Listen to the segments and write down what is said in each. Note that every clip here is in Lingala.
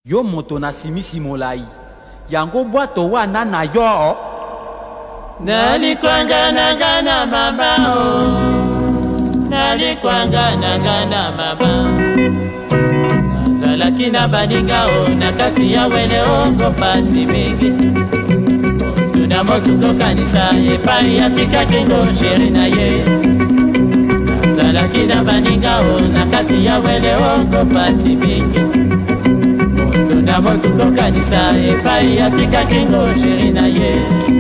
Yo moto na simisi molai yango bwato wana na yo nalikwanga nangana mama nalikwanga nangana mama nazalaki na baninga na kati ya wele ongo pasi mingi tuna motuko kanisa epai atikaki ngo sheri na ye nazalaki na baninga na kati ya wele ongo pasi mingi tuna motuko kanisa epai atikaki ngo sheri na ye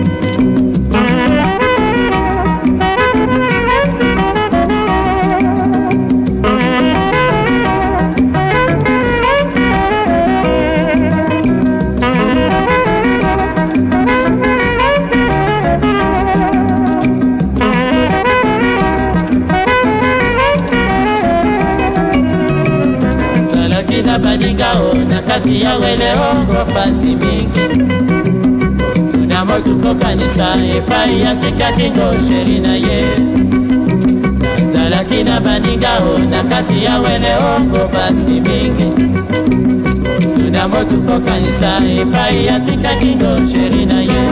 na baninga na kati ya wele ongo pasi mingi tuna motuko kanisa epai atikaki ngo sheri na ye nazalaki na baninga na kati ya wele ongo pasi mingi tuna motuko kanisa epai atikaki ngo sheri na ye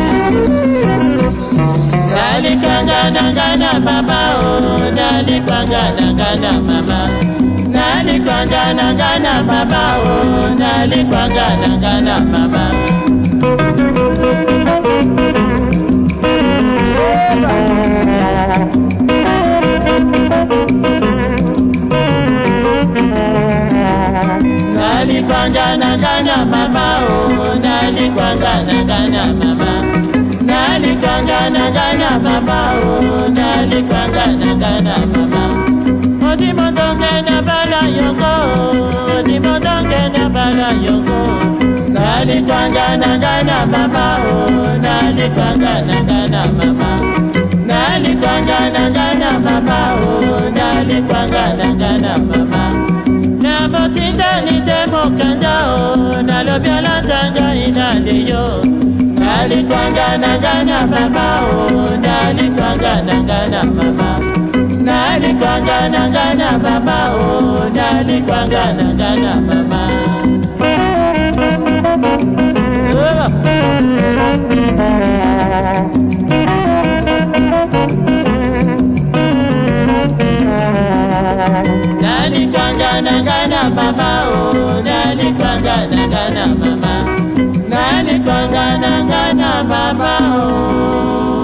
nalikanga nangana mama nalikanga nangana mama nalikwanga nangana mama nalikwanga nangana mama nalikwanga nangana mama nalikwanga nangana mama nalikwanga nangana mama nalikwanga nangana mama odi mondonge na bala yongo odi mondonge na bala yongo nalikwanga nangana mama nalikwanga nangana mama nalikwanga nangana mama nalikwanga nangana mama na motinda ni demokanda nalobi alatanga inaleyo nalikwanga nangana mama nalikwanga nangana mama nalikwanga nangana mama nalikwanga nangana mama nalikwanga nangana mama nalikwanga nangana mama nalikwanga nangana mama